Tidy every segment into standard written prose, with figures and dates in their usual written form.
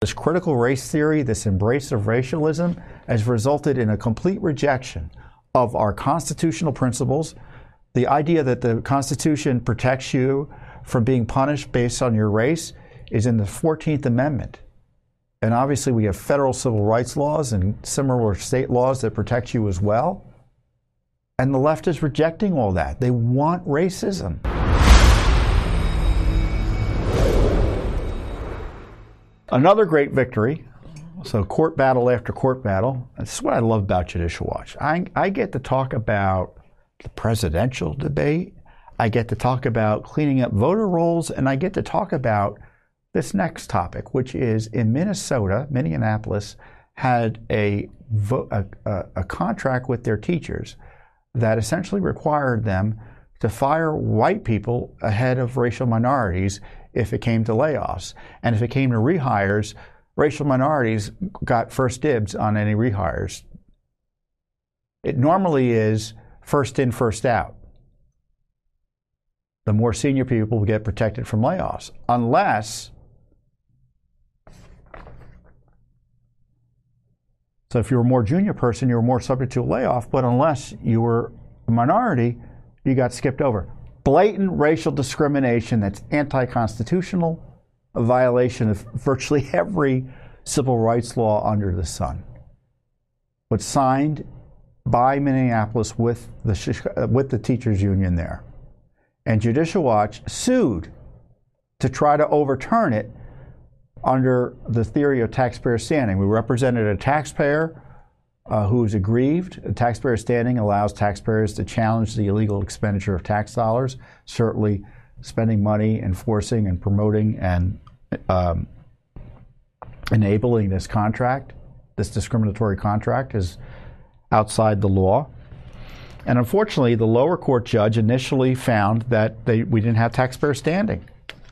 This critical race theory, this embrace of racialism, has resulted in a complete rejection of our constitutional principles. The idea that the Constitution protects you from being punished based on your race is in the 14th Amendment. And obviously we have federal civil rights laws and similar state laws that protect you as well. And the left is rejecting all that. They want racism. Another great victory. So court battle after court battle. This is what I love about Judicial Watch. I get to talk about the presidential debate. I get to talk about cleaning up voter rolls, and I get to talk about this next topic, which is in Minnesota, Minneapolis had a contract with their teachers that essentially required them to fire white people ahead of racial minorities if it came to layoffs. And if it came to rehires, racial minorities got first dibs on any rehires. It normally is first in, first out. The more senior people will get protected from layoffs, unless, so if you're a more junior person, you're more subject to a layoff, but unless you were a minority, you got skipped over. Blatant racial discrimination that's anti-constitutional, a violation of virtually every civil rights law under the sun. But signed by Minneapolis with the teachers union there. And Judicial Watch sued to try to overturn it under the theory of taxpayer standing. We represented a taxpayer who is aggrieved. Taxpayer standing allows taxpayers to challenge the illegal expenditure of tax dollars, certainly spending money, enforcing and promoting and enabling this contract, this discriminatory contract, is outside the law. And unfortunately, the lower court judge initially found that we didn't have taxpayer standing.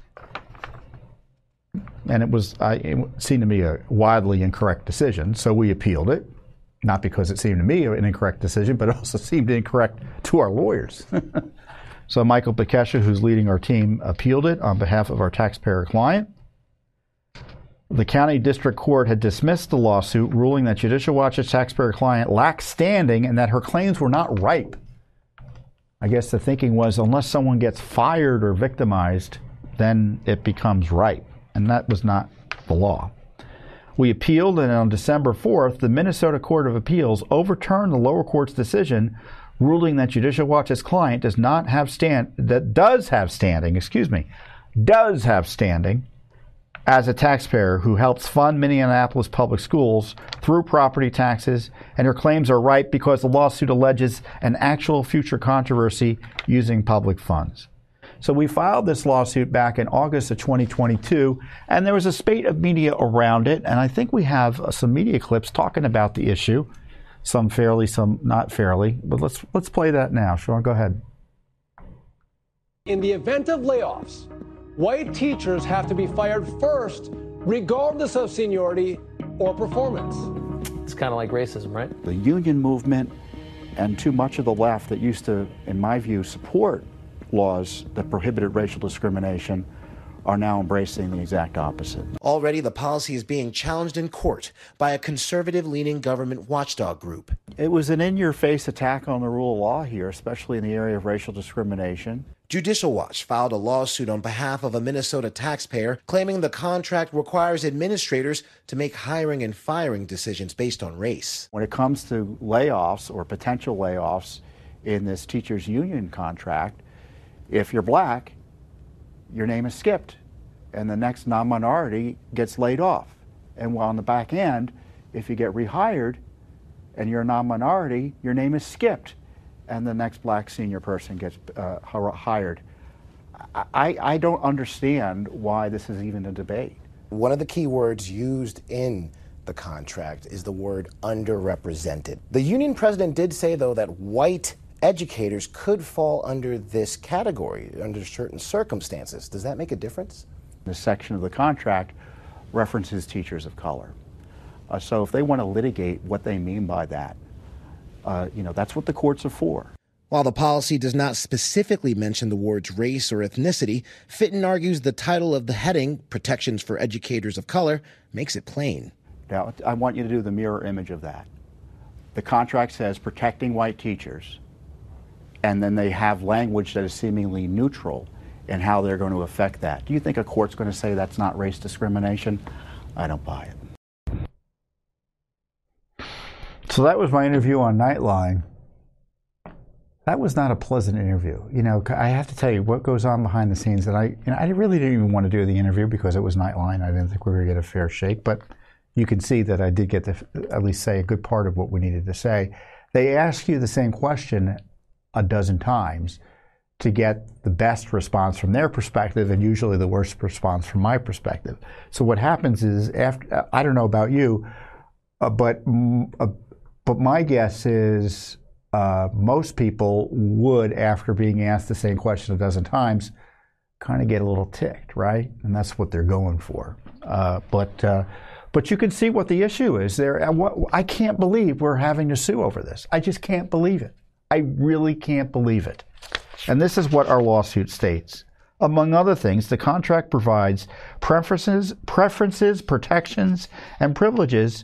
And it seemed to me a wildly incorrect decision, so we appealed it. Not because it seemed to me an incorrect decision, but it also seemed incorrect to our lawyers. So Michael Bekesha, who's leading our team, appealed it on behalf of our taxpayer client. The county district court had dismissed the lawsuit, ruling that Judicial Watch's taxpayer client lacked standing and that her claims were not ripe. I guess the thinking was unless someone gets fired or victimized, then it becomes ripe. And that was not the law. We appealed, and on December 4th, the Minnesota Court of Appeals overturned the lower court's decision, ruling that Judicial Watch's client does have standing as a taxpayer who helps fund Minneapolis public schools through property taxes, and her claims are ripe because the lawsuit alleges an actual future controversy using public funds. So we filed this lawsuit back in August of 2022, and there was a spate of media around it, and I think we have some media clips talking about the issue, some fairly, some not fairly, but let's play that now. Sean, go ahead. In the event of layoffs, white teachers have to be fired first, regardless of seniority or performance. It's kind of like racism, right? The union movement and too much of the left that used to, in my view, support laws that prohibited racial discrimination are now embracing the exact opposite. Already, the policy is being challenged in court by a conservative-leaning government watchdog group. It was an in-your-face attack on the rule of law here, especially in the area of racial discrimination. Judicial Watch filed a lawsuit on behalf of a Minnesota taxpayer claiming the contract requires administrators to make hiring and firing decisions based on race. When it comes to layoffs or potential layoffs in this teachers' union contract, if you're black, your name is skipped, and the next non-minority gets laid off. And while on the back end, if you get rehired and you're a non-minority, your name is skipped, and the next black senior person gets hired. I don't understand why this is even a debate. One of the key words used in the contract is the word underrepresented. The union president did say, though, that white educators could fall under this category under certain circumstances. Does that make a difference? This section of the contract references teachers of color. So if they want to litigate what they mean by that, that's what the courts are for. While the policy does not specifically mention the words race or ethnicity, Fitton argues the title of the heading, Protections for Educators of Color, makes it plain. Now, I want you to do the mirror image of that. The contract says protecting white teachers, and then they have language that is seemingly neutral in how they're going to affect that. Do you think a court's going to say that's not race discrimination? I don't buy it. So that was my interview on Nightline. That was not a pleasant interview. You know, I have to tell you what goes on behind the scenes. That I really didn't even want to do the interview because it was Nightline. I didn't think we were going to get a fair shake, but you can see that I did get to at least say a good part of what we needed to say. They ask you the same question a dozen times to get the best response from their perspective and usually the worst response from my perspective. So what happens is, after, I don't know about you, but my guess is most people would, after being asked the same question a dozen times, kind of get a little ticked, right? And that's what they're going for. But you can see what the issue is there. I can't believe we're having to sue over this. I just can't believe it. I really can't believe it. And this is what our lawsuit states. Among other things, the contract provides preferences, protections, and privileges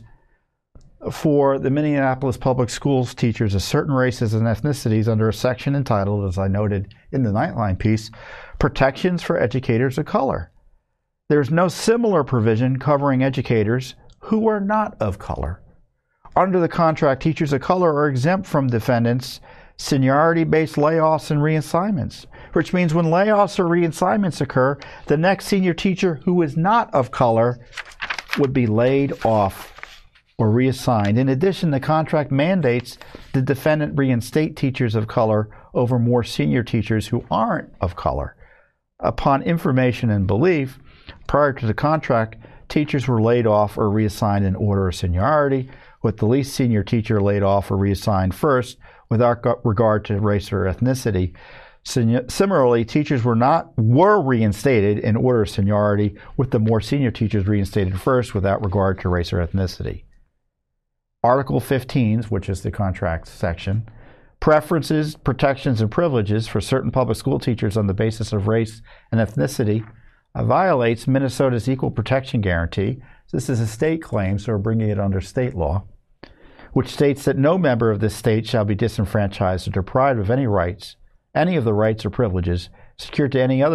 for the Minneapolis Public Schools teachers of certain races and ethnicities under a section entitled, as I noted in the Nightline piece, Protections for Educators of Color. There's no similar provision covering educators who are not of color. Under the contract, teachers of color are exempt from defendants' seniority-based layoffs and reassignments, which means when layoffs or reassignments occur, the next senior teacher who is not of color would be laid off or reassigned. In addition, the contract mandates the defendant reinstate teachers of color over more senior teachers who aren't of color. Upon information and belief, prior to the contract, teachers were laid off or reassigned in order of seniority, with the least senior teacher laid off or reassigned first without regard to race or ethnicity. Similarly, teachers were reinstated in order of seniority, with the more senior teachers reinstated first without regard to race or ethnicity. Article 15, which is the contract section, preferences, protections, and privileges for certain public school teachers on the basis of race and ethnicity violates Minnesota's Equal Protection Guarantee. This is a state claim, so we're bringing it under state law, which states that no member of this state shall be disenfranchised or deprived of any of the rights or privileges secured to any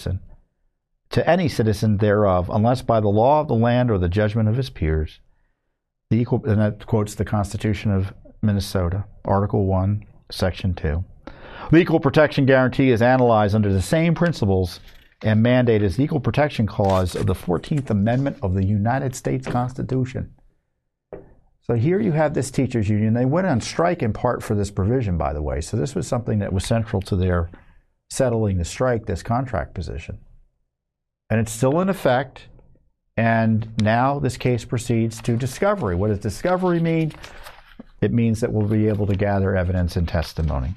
citizen thereof, unless by the law of the land or the judgment of his peers. And that quotes the Constitution of Minnesota, Article 1, Section 2. The Equal Protection Guarantee is analyzed under the same principles and mandate as the Equal Protection Clause of the 14th Amendment of the United States Constitution. So here you have this teachers union. They went on strike in part for this provision, by the way. So this was something that was central to their settling the strike, this contract position. And it's still in effect. And now this case proceeds to discovery. What does discovery mean? It means that we'll be able to gather evidence and testimony.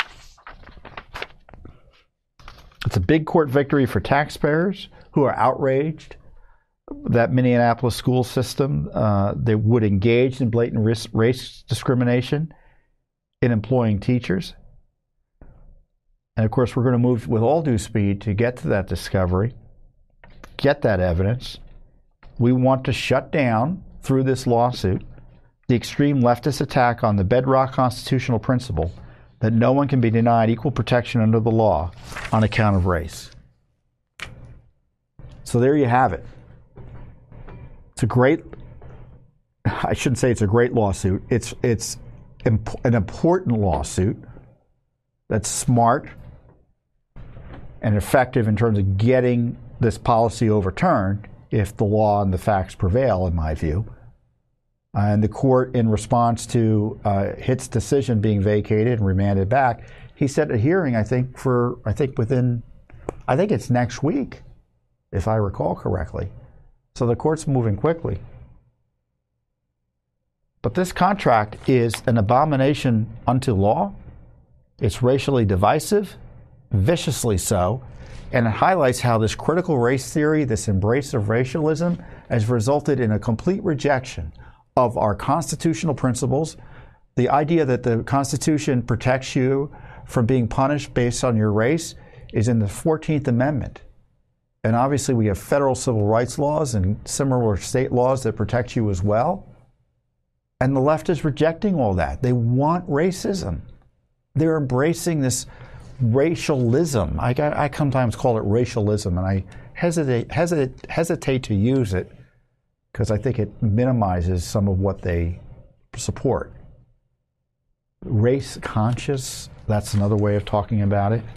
It's a big court victory for taxpayers who are outraged that Minneapolis school system they would engage in blatant race discrimination in employing teachers. And of course, we're going to move with all due speed to get to that discovery, get that evidence. We want to shut down, through this lawsuit, the extreme leftist attack on the bedrock constitutional principle that no one can be denied equal protection under the law on account of race. So there you have it. I shouldn't say it's a great lawsuit. It's an important lawsuit that's smart and effective in terms of getting this policy overturned if the law and the facts prevail, in my view. And the court, in response to Hitt's decision being vacated and remanded back, he set a hearing, I think it's next week, if I recall correctly. So the court's moving quickly. But this contract is an abomination unto law. It's racially divisive, viciously so, and it highlights how this critical race theory, this embrace of racialism, has resulted in a complete rejection of our constitutional principles, the idea that the Constitution protects you from being punished based on your race is in the 14th Amendment. And obviously we have federal civil rights laws and similar state laws that protect you as well. And the left is rejecting all that. They want racism. They're embracing this racialism. I sometimes call it racialism, and I hesitate to use it because I think it minimizes some of what they support. Race conscious, that's another way of talking about it.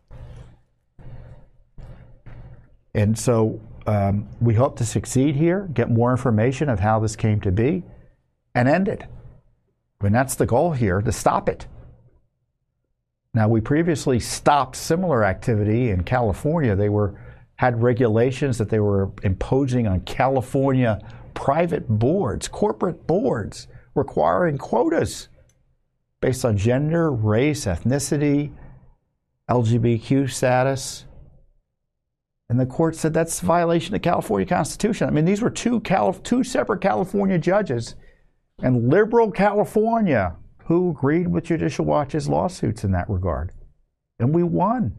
And so we hope to succeed here, get more information of how this came to be, and end it. I mean, that's the goal here, to stop it. Now, we previously stopped similar activity in California. They had regulations that they were imposing on California private boards, corporate boards, requiring quotas based on gender, race, ethnicity, LGBTQ status. And the court said that's a violation of the California Constitution. I mean, these were two separate California judges and liberal California who agreed with Judicial Watch's lawsuits in that regard. And we won.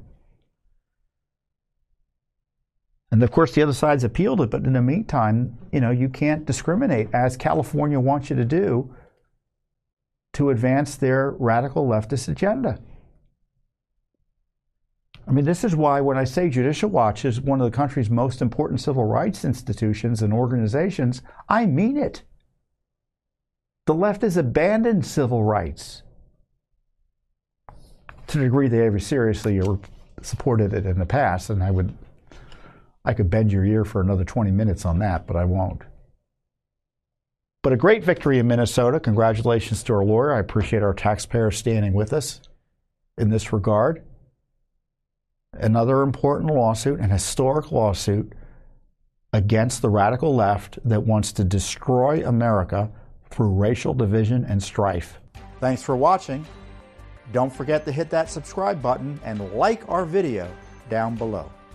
And of course, the other side's appealed it, but in the meantime, you can't discriminate, as California wants you to do, to advance their radical leftist agenda. I mean, this is why when I say Judicial Watch is one of the country's most important civil rights institutions and organizations, I mean it. The left has abandoned civil rights to the degree they ever seriously or supported it in the past, and I could bend your ear for another 20 minutes on that, but I won't. But a great victory in Minnesota. Congratulations to our lawyer. I appreciate our taxpayers standing with us in this regard. Another important lawsuit, an historic lawsuit against the radical left that wants to destroy America through racial division and strife. Thanks for watching. Don't forget to hit that subscribe button and like our video down below.